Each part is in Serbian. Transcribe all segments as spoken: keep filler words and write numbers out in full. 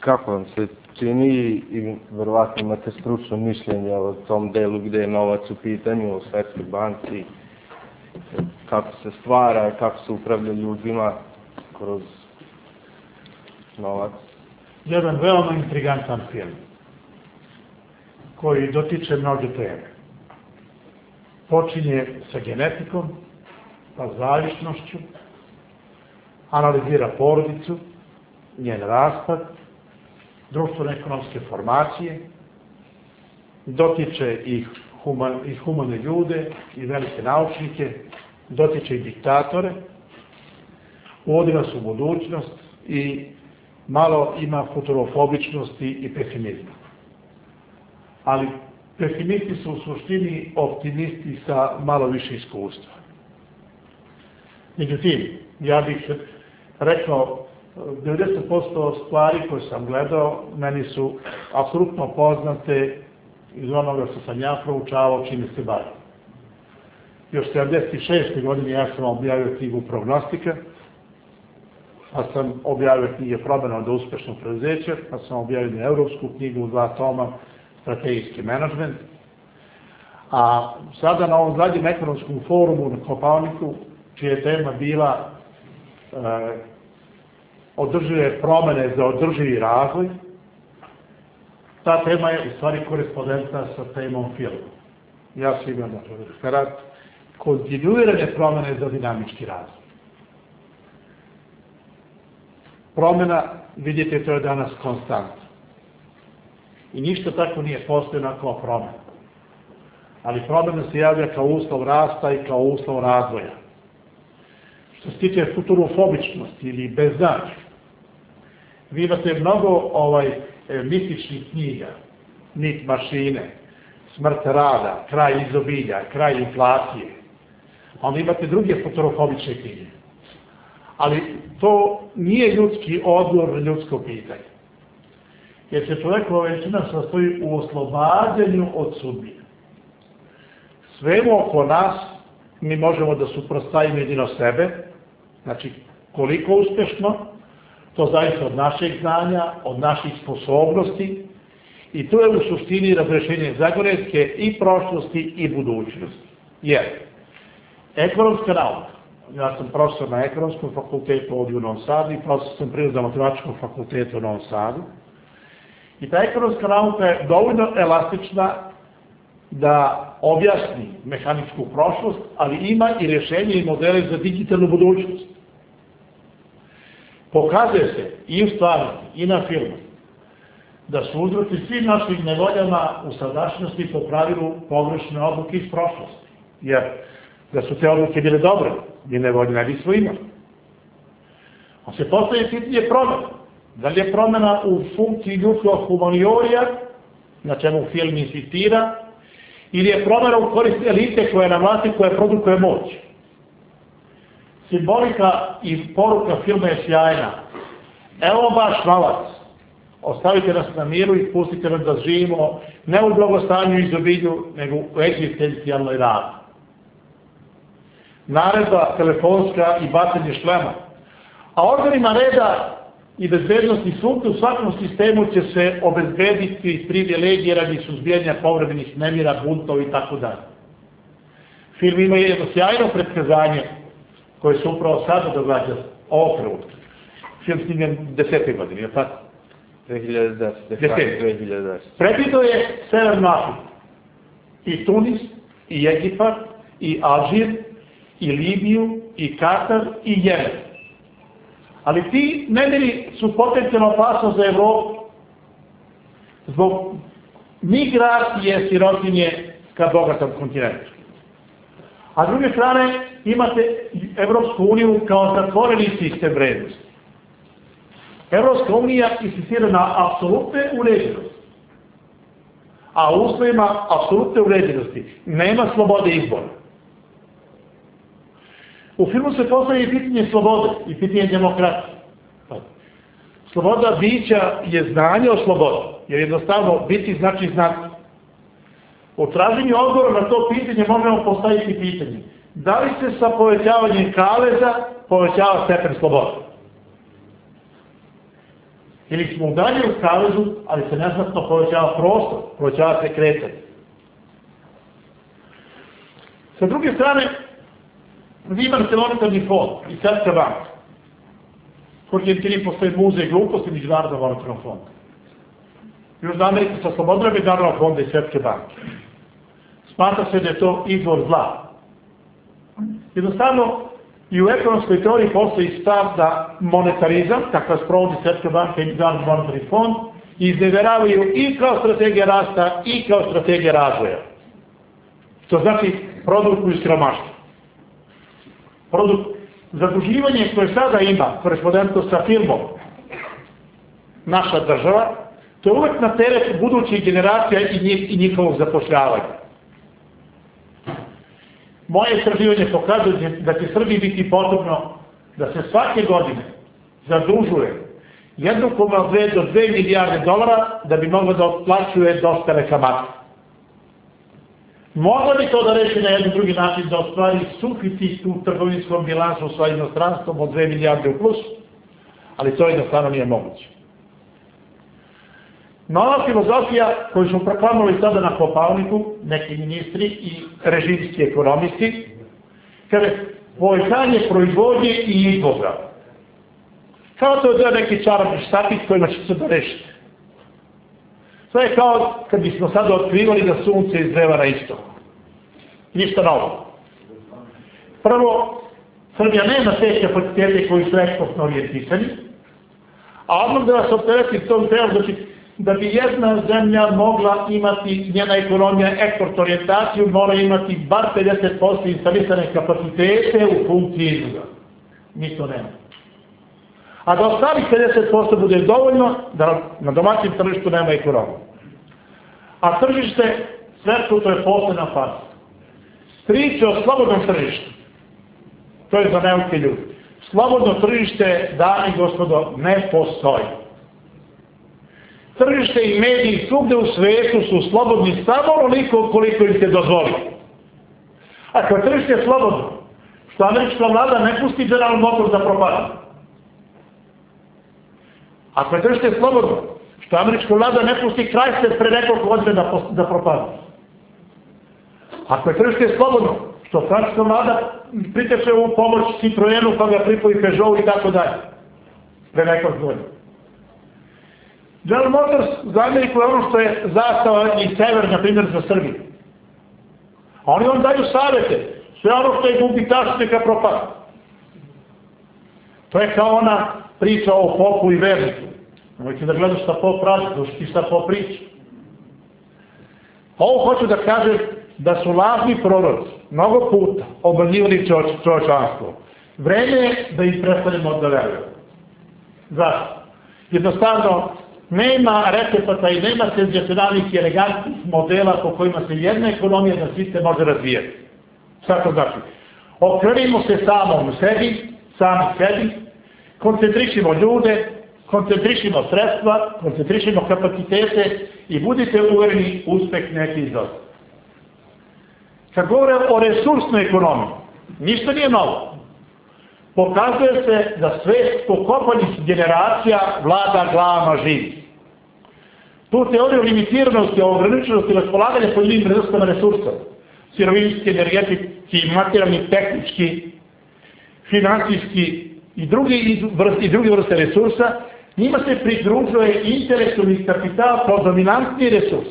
kako vam se čini i verovatno imate stručno mišljenje o tom delu gde je novac u pitanju, o Svetskoj banci, kako se stvara, kako se upravlja ljudima kroz novac? Jedan veoma intrigantan film koji dotiče mnoge teme. Počinje sa genetikom, pa zavišnošću, analizira porodicu, njen raspad, društveno-ekonomske formacije, dotiče i humane ljude i velike naučnike, dotiče i diktatore, uvodi nas u budućnost i malo ima futurofobičnosti i pesimizma. Ali pesimisti su u suštini optimisti sa malo više iskustva. Međutim, ja bih rekao, devedeset posto stvari koje sam gledao meni su apsolutno poznate iz onoga što sam ja proučavao, čime se bavim. Još sedamdeset šeste. godine ja sam objavio knjigu Prognostika, pa sam objavio knjige Promena do uspešnog preduzeća, pa sam objavio evropsku knjigu u dva toma, Strategijski menadžment. A sada na ovom zadnjem ekonomskom forumu na Kopaoniku, čija je tema bila e, održive promene za održivi razvoj, ta tema je u stvari korespondentna sa temom filma. Ja sam imao referat kontinuirane promene za dinamički razvoj. Promena, vidite, to je danas konstantno. I ništa tako nije postojeno kao promena. Ali promena se javlja kao uslov rasta i kao uslov razvoja. Što se tiče futurofobičnosti ili beznađa, vi imate mnogo ovaj, mističnih knjiga, Nit mašine, Smrt rada, Kraj izobilja, Kraj inflacije. Onda imate druge futurofobične knjige. Ali to nije ljudski odgovor na ljudsko pitanje. Jer se čovjekova veličina sastoji u oslobađanju od sudbine. Svemu oko nas mi možemo da suprotstavimo jedino sebe, znači koliko uspešno, to zavisi od našeg znanja, od naših sposobnosti i to je u suštini razrešenje zagonetke i prošlosti i budućnosti. Jer ekonomska nauka, ja sam profesor na Ekonomskom fakultetu ovdje u Novom Sadu i profesor sam priroda Matematičkog fakulteta u Novom Sadu. I ta ekonomska nauka je dovoljno elastična da objasni mehaničku prošlost, ali ima i rješenje i modele za digitalnu budućnost. Pokazuje se i u stvarnosti, i na filmu, da su uzroci svim našim nevoljama u sadašnjosti po pravilu pogrešne odluke iz prošlosti. Jer da su te odluke bile dobre, mi nevolje ne bismo imali. On se postavlja pitanje promjena. Da li je promjena u funkciji ljudskog humaniorija, na čemu film insistira, ili je promjena u korist elite koja je na vlasti, koja produkuje moć. Simbolika i poruka filma je sjajna. Evo baš novac. Ostavite nas na miru i pustite nas da živimo ne u blagostanju i izobilju, nego u egzistencijalnoj radi. Naredba telefonska i bacanje šlema. A organima reda i bezbednosti svugde u svakom sistemu će se obezbediti privilegije radi suzbijanja povremenih nemira, buntova i tako dalje. Film ima jedno sjajno predskazanje koje se upravo sada događa ovog trenutka. Film snimljen desete godine, je tako? dve hiljade desete. Predvidio je Severnu Afriku, i Tunis, i Egipat, i Alžir, i Libiju, i Katar, i Jemen. Ali ti nemiri su potencijalno opasnost za Evropu zbog migracije sirotinje ka bogatom kontinentu. A s druge strane imate Evropsku uniju kao zatvoreni sistem vrednosti. Evropska unija insistira na apsolutne uređenosti. A u uslovima apsolutne uređenosti nema slobode izbora. U filmu se postavlja i pitanje slobode i pitanje demokratije. Sloboda bića je znanje o slobodi, jer jednostavno biti znači znati. U traženju odgovora na to pitanje možemo postaviti pitanje. Da li se sa povećavanjem kaveza povećava stepen slobode? Ili smo udaljeni u kavezu, ali se neznatno povećava prostor, povećava se kretanje. Sa druge strane, vi imate monetarni fond i Svetska banka. U Argentini postoji muzej gluposti Međunarodnog monetarnog fonda. Južna Amerika sa slobodom Međunarodnog fonda i Svetske banke. Smatra se da je to izvor zla. Jednostavno, i u ekonomskoj teoriji postoji stav da monetarizam, kakva sprovodi Svetska banka i Međunarodni monetarni fond, izneveravaju i kao strategija rasta i kao strategija razvoja. To znači produkuju siromaštvo. Produkt, zaduživanje koje sada ima, korespondentno sa filmom, naša država, to je uvek na teret budućih generacija i, njih, i njihovog zapošljavanja. Moje istraživanje pokazuje da će Srbiji biti potrebno da se svake godine zadužuje jedan zarez dve do dve milijarde dolara da bi moglo da otplaćuje dospele kamate. Mogla bi to da reši na jedan drugi način, da ostvari suficit u trgovinskom bilansu sa inostranstvom od dve milijarde u plus, ali to jednostavno nije moguće. Nova filozofija koju smo proklamovali sada na Kopaoniku, neki ministri i režimski ekonomisti, kaže povećanje proizvodnje i izvoza. Kao to je neki čarobni štapić kojima će se to rešiti. To je kao kad bismo sada otkrivali da sunce izgreva na istoku. Ništa novo. Prvo, Srbija nema te kapacitete koji su eksportno orijentisani, a odmah da vas optereti tom treba znači da bi jedna zemlja mogla imati, njena ekonomija eksport orijentaciju, mora imati bar pedeset posto instalisane kapacitete u funkciji izvoza. Mi to nema. A da ostalih pedeset posto bude dovoljno da na domaćem tržištu nema ekonomiju. A tržište, svetsko, to je posebna faza. Priče o slobodnom tržištu, to je za neuke ljudi. Slobodno tržište, dame i gospodo, ne postoji. Tržište i mediji svugde u svetu su slobodni samo onoliko koliko im se dozvoli. Ako je tržište slobodno, što američka vlada ne pusti General Motors da propada. Ako je tržište slobodno, što američka vlada ne pusti Chrysler pre nekoliko godina da, da propada. Ako je tržište slobodno, što francuska vlada priteče u pomoć Citroenu pa ga pripoji Peugeot i tako dalje. Pre nekoliko godina. General Motors za Ameriku je ono što je zastava i sever, na primjer, za Srbiju. A oni vam daju savjete. Sve ono što je gubitaš neka propada. To je kao ona priča o popu i verniku. Nemojte da gledaš šta pop radi, dušiti šta pop priča. Ovo hoću da kažem da su lažni proroci mnogo puta obmanjivali čovječanstvo. Vreme je da im prestanemo da verujemo. Zašto? Jednostavno, nema recepata i nema senzacionalnih i elegantnih modela po kojima se jedna ekonomija na sistem može razvijati. Šta to znači? Okrenimo se samom sebi, sami sebi, koncentrišimo ljude, koncentrišimo sredstva, koncentrišimo kapacitete i budite uvereni uspeh neki izostati. Kad govorim o resursnoj ekonomiji, ništa nije novo. Pokazuje se da svet pokopanih generacija vlada glavama živi. Tu teoriju limitiranosti, ograničenosti i raspolaganja pojedinim vrstama resursa, sirovinski, energetski, materijalni, tehnički, finansijski i drugi vrste, i drugi vrste resursa, njima se pridružuje intelektualni kapital kao dominantni resurs.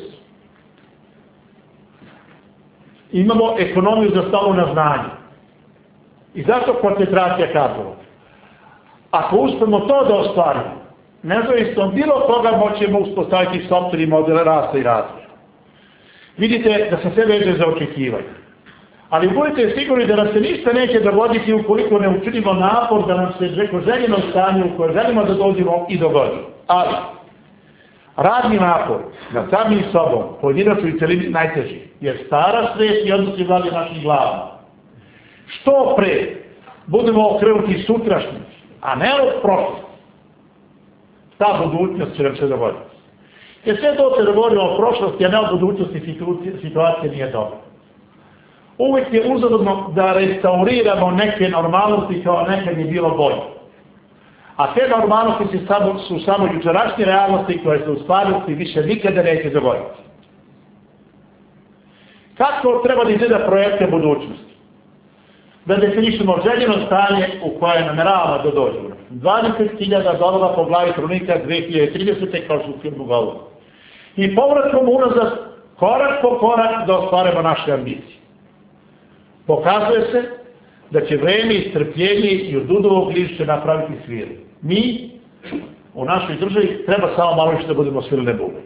Imamo ekonomiju zasnovanu na znanju. I zato koncentracija kadrova. Ako uspemo to da ostvarimo, nezavisno bilo koga moćemo uspostaviti sopstveni model rasta i razvoja. Vidite da se sve veže za očekivanje. Ali budite sigurni da nam se ništa neće dogoditi ukoliko ne učinimo napor da nam se neko željeno stanje u koje želimo da dođemo i dogodimo. Ali, radni napor nad samim sobom, pojedinačno i celini najteži, jer stara svest i odnosi vlade naših glava. Što pre budemo okrenuti sutrašnji, a ne od prošlosti, ta budućnost će nam se dogoditi. Jer sve to se dogodilo o prošlosti, a ne o budućnosti, situacija nije dobra. Uvijek je uzaludno da restauriramo neke normalnosti kao nekad je bilo bolje. A te normalnosti su samo jučerašnje realnosti koje se u stvarnosti više nikada neće dogoditi. Kako treba da izgleda projekte budućnosti? Da definišemo željeno stanje u koje nameravamo da dođemo. dvadeset hiljada dolara po glavi stanovnika dve hiljade tridesete kao što u filmu govori. I povratkom unazad, korak po korak da ostvarimo naše ambicije. Pokazuje se da će vreme i strpljenje i od udovog lišća napraviti sviru. Mi, u našoj državi, treba samo malo više da budemo svirane bube.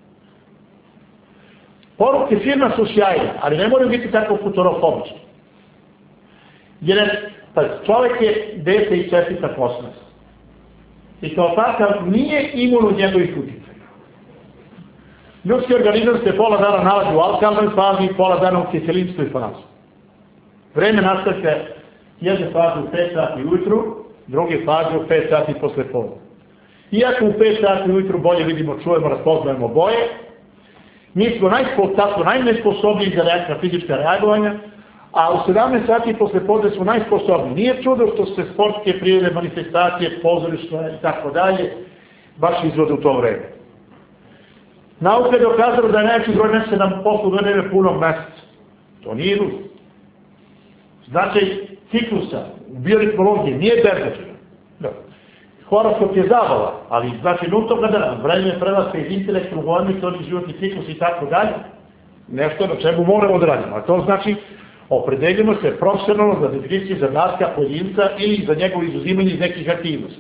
Poruke firma su sjajne, ali ne moraju biti tako futurofobične. Jer pa, čovjek je dete i čestica kosmosa. I kao takav nije imun od njegovih utjecaja. Ljudski organizam se pola dana nalazi u alkalnoj fazi i pola dana u kiselinskoj fazi. Vreme nastavlja jedne faze u pet sati ujutru, druge faze u pet sati posle podne. Iako u pet sati ujutru bolje vidimo, čujemo, raspoznajemo boje, mi smo najnesposobniji za reakcija fizička reagovanja, a u sedamnaest sati posle podne smo najsposobniji. Nije čudo što se sportske prirode, manifestacije, pozorišta i tako dalje baš izvode u to vreme. Nauka je dokazala da je najveći broj mjeseca nam poslu vreme punog mjeseca. To nije iluzija. Značaj ciklusa u bioritmologiji nije beznačajan. Horoskop je zabava, ali znači nultog dana, vreme prelaska iz intelektu, hormonalni životni ciklus i tako dalje, nešto na čemu moramo da radimo. A to znači opredeljimo se profesionalno za definiciju zadatka pojedinca ili za njegovo izuzimanje iz nekih aktivnosti.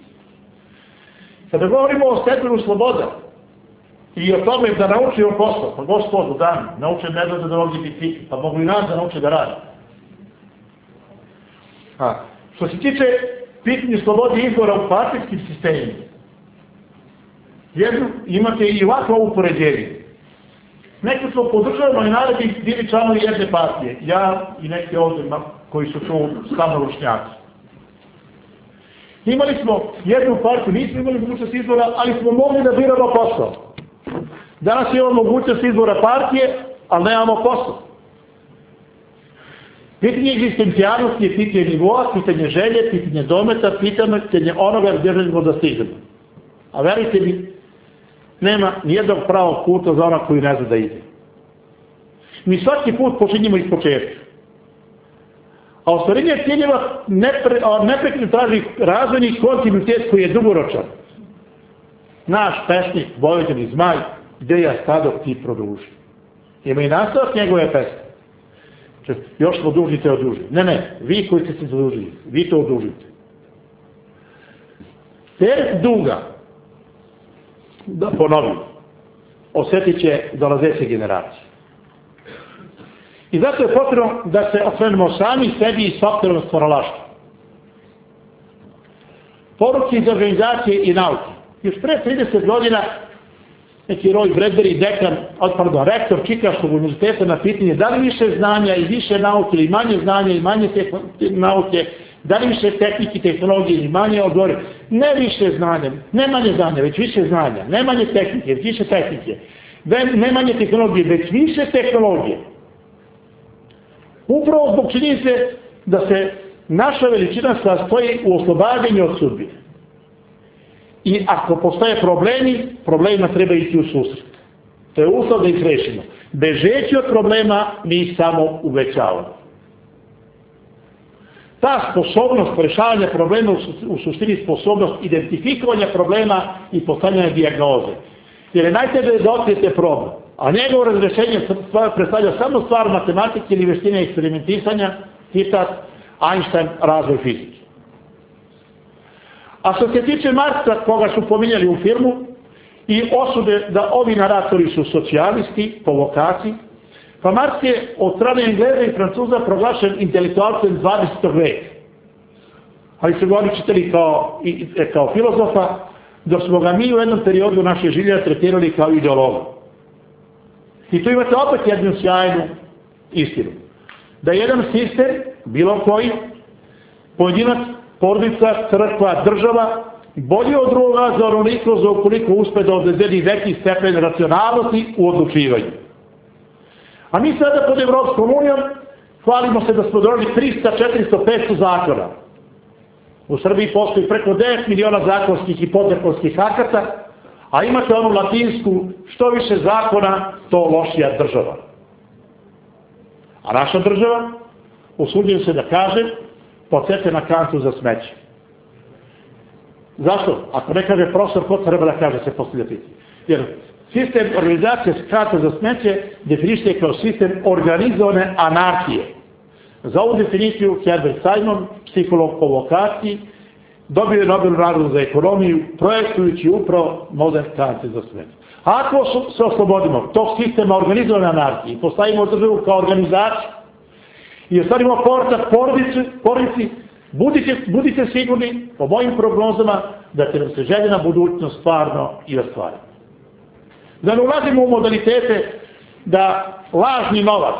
Kada govorimo o stepenu sloboda i o tome da naučimo posao, pa gospodu dan, nauče medveda da vozi bicikl, pa mogu i nas da nauče da radi. A, što se tiče pitanje slobode izbora u partijskim sistemima, jedno, imate i ovako upoređenje. Neki smo podržavamo i naredi bili članovi jedne partije, ja i neki ovdje koji su tu samorušnjaci. Imali smo jednu partiju, nismo imali mogućnost izbora, ali smo mogli da biramo posao. Danas imamo mogućnost izbora partije, ali nemamo posao. Pitanje egzistencijalnosti je pitanje nivoa, pitanje želje, pitanje dometa, pitanje onoga gdje želimo da stižemo. A verujte mi, nema nijednog pravog puta za onog koji ne zna da ide. Mi svaki put počinjemo iz početka. A ostvarenje ciljeva nepre, neprekidno traži razvojni kontinuitet koji je dugoročan. Naš pesnik, Vojvođanin Zmaj, gdje ja stado ti produži. Ima i nastavak njegove pesme. Još smo dužni te odužiti. Ne, ne, vi koji ste se zadužili, vi to odužite. Teret duga, da ponovim, osjetit će dolazeće generacije. I zato je potrebno da se okrenemo sami sebi i sopstvenom stvaralaštvu. Poruke iz organizacije i nauke. Još pre trideset godina neki Roy Bradbury, dekan, pardon, rektor Čikaškog univerziteta na pitanje da li više znanja i više nauke ili manje znanja i manje nauke, da li više tehnike i tehnologije ili manje, odgovorio, ne više znanja, ne manje znanja, već više znanja, ne manje tehnike, već više tehnike, ne manje tehnologije, već više tehnologije. Upravo zbog činjenice da se naša veličina sastoji u oslobađanju od sudbine. I ako postoje problemi, problemima treba ići u susret. To je uslov da ih rešimo. Bežeći od problema, mi ih samo uvećavamo. Ta sposobnost rešavanja problema u suštini sposobnost identifikovanja problema i postavljanja dijagnoze. Jer je najteže da otkrijete problem, a njegovo razrešenje predstavlja samo stvar matematike ili veštine eksperimentisanja, citat Einstein, razvoj fizike. A što se tiče Marksa, koga su pominjali u filmu, i osude da ovi naratori su socijalisti po vokaciji, pa Marks je od strane Engleza i Francuza proglašen intelektualcem dvadesetog veka. Ali su ga oni čitali kao, kao filozofa, dok smo ga mi u jednom periodu naše življenja tretirali kao ideologa. I tu imate opet jednu sjajnu istinu. Da jedan sistem, bilo koji, pojedinac, porodica, crkva, država, bolje od drugoga za onoliko za ukoliko uspe da obezbedi veći stepen racionalnosti u odlučivanju. A mi sada pod Evropskom unijom hvalimo se da smo doneli trista, četiristo, petsto zakona. U Srbiji postoji preko devet miliona zakonskih i podzakonskih akata, a imate onu latinsku, što više zakona, to lošija država. A naša država, usuđujem se da kažem, podsjeća na kantu za smeće. Zašto? Ako ne kaže profesor, ko treba da kaže, se postavlja pitanje. Jer sistem organizacije kanta za smeće definiše kao sistem organizovane anarhije. Za ovu definiciju Herbert Simon, psiholog po vokaciji, dobio je Nobel nagradu za ekonomiju, projektujući upravo model kante za smeće. A ako se oslobodimo tog sistema organizovane anarhije i postavimo državu kao organizaciju i ostavimo portak porodici, budite, budite sigurni, po mojim prognozama, da će nam se željena budućnost stvarno i ostvariti. Da ne ulazimo u modalitete da lažni novac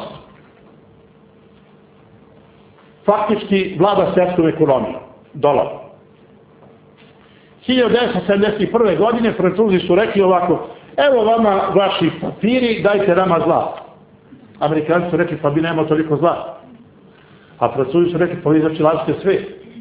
faktički vlada svjetskom ekonomijom, dolar. hiljadu devetsto sedamdeset prve. godine Francuzi su rekli ovako, evo vama vaši papiri, dajte nama zlato. Amerikanci su rekli, pa mi nemamo toliko zlata. A Francuzi su rekli, pa vi znači lažite sve.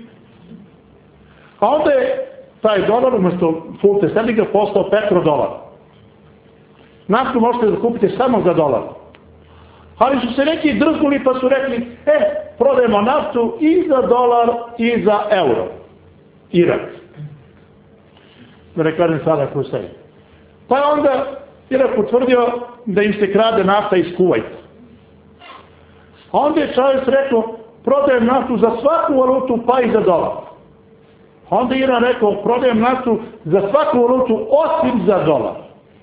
A onda je taj dolar, umjesto funte sterlinga, postao petrodolar. Naftu možete da kupite samo za dolar. Ali su se neki drznuli pa su rekli, e, prodajemo naftu i za dolar i za euro. Irak. Da ne kažem sada koju sebi. Pa je onda Irak utvrdio da im se krade nafta iz Kuvajta. A onda je Čavez rekao, prodajem naftu za svaku valutu pa i za dolar. A onda je Iran rekao, prodajem naftu za svaku valutu osim za dolar.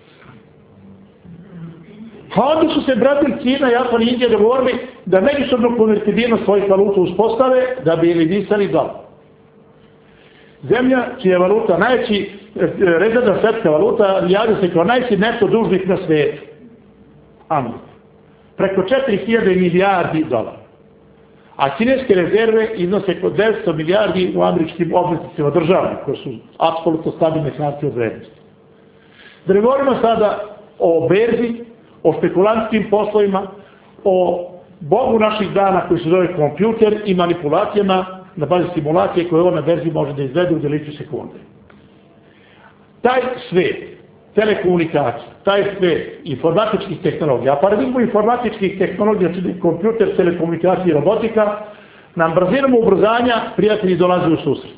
A onda su se Brazil, Kina, Japan i Indija dogovorili da međusobnu konvertibilnost svojih valuta uspostave da bi eliminisali dolar. Zemlja čija je valuta najveći, rezervna svetska valuta, javlja se kao najveći neto dužnik na svijetu. Amerika. Preko četiri hiljade milijardi dolara. A kineske rezerve iznose oko devetsto milijardi u američkim obveznicima državnih, koje su apsolutno stabilne hartije od vrednosti. Da ne govorimo sada o berzi, o špekulantskim poslovima, o bogu naših dana koji se zove kompjuter i manipulacijama na bazi simulacije koje on na berzi može da izvede u deliću sekunde. Taj svet telekomunikacija, taj svet informatičkih tehnologija, a paradigmu informatičkih tehnologija, čini kompjuter, telekomunikacija i robotika, nam brzinom ubrzanja prijatelji dolaze u susret.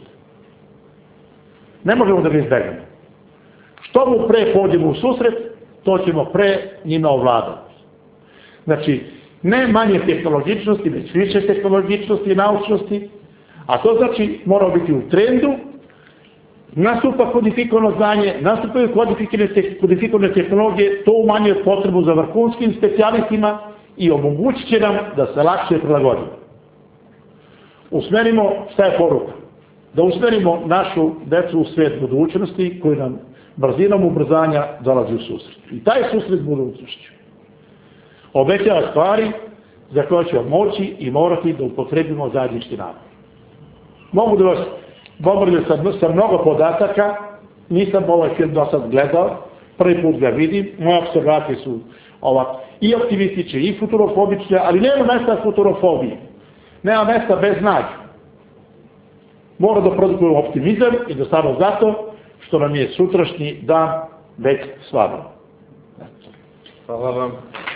Ne možemo da ga izbegnemo. Što mu pre pođemo u susret, to ćemo pre njima ovladati. Znači, ne manje tehnologičnosti, već više tehnologičnosti i naučnosti, a to znači moramo biti u trendu, nastupa kodifikovano znanje, nastupaju kodifikovane tehnologije, to umanjuje potrebu za vrhunskim specijalistima i omogućit će nam da se lakše prilagodimo. Usmerimo, šta je poruka? Da usmerimo našu decu u svijet budućnosti koji nam brzinom ubrzanja dolazi u susret. I taj susret budućnošću obećava stvari za koje ćemo moći i morati da upotrebimo zajednički napor. Mogu da vas bombardujem sa, sa mnogo podataka, nisam ovaj film do sad gledao, prvi put ga vidim, moje observacije su ovako, i optimistične, i futurofobične, ali nema mesta futurofobije, nema mesta bez nađu. Mora da produkujemo optimizam i da samo zato što nam je sutrašnji dan već slavan. Hvala vam.